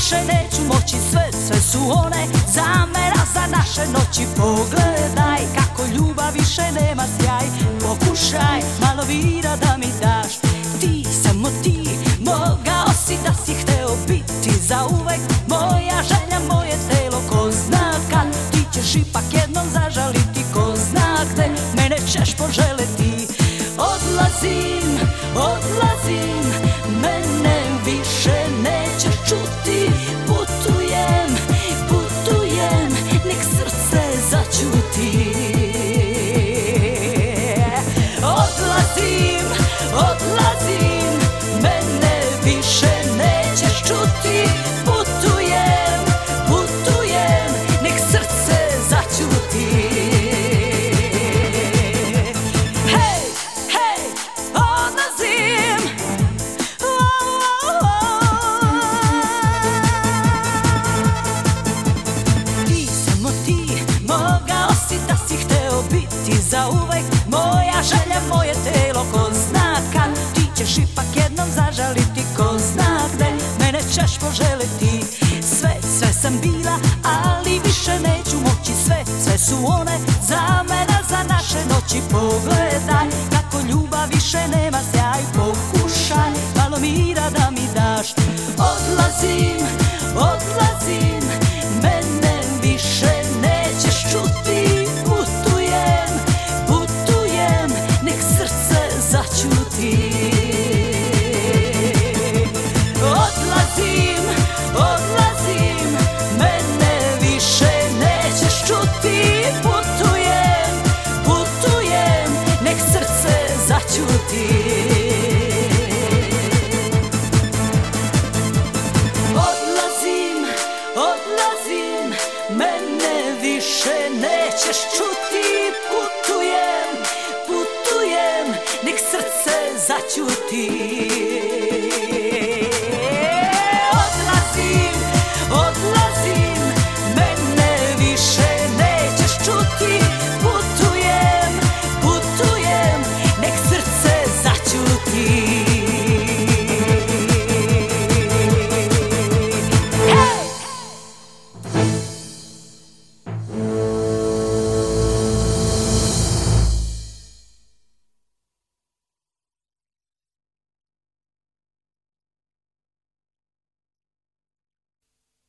više neću moći, sve su one za mene, za naše noći. Pogledaj kako ljubav više nema sjaj, pokušaj malo vira da mi daš. Ti, samo ti, mogao si da si hteo biti zauvek moja želja, moje telo. Ko zna kad ti ćeš ipak jednom zažaliti, ko zna gde mene ćeš poželeti. Odlazim, odlazim, mene više nećeš čuti. Putujem, putujem, nek srce začuti. Odlazim, odlazim, mene više nećeš čuti. Putujem, putujem, nek srce začuti. Hej, hej, odlazim. Ti, samo ti, mogao si da si hteo biti zauvek moja želja, moje telo. Ko zna kad ti ćeš ipak jednom zažaliti, ko zna gde mene ćeš poželeti. Sve sam bila, ali više neću moći, sve su one za mene, za naše noći. Pogledaj kako ljubav više nema sjaj, pokušaj malo mira da mi daš. Odlazim, odlazim, mene više nećeš čuti. Putujem, putujem, nek srce začuti. Odlazim, odlazim, mene više nećeš čuti. Putujem, putujem, nek srce začuti. Odlazim, odlazim, mene više nećeš čuti. Putujem, putujem, nek srce začuti.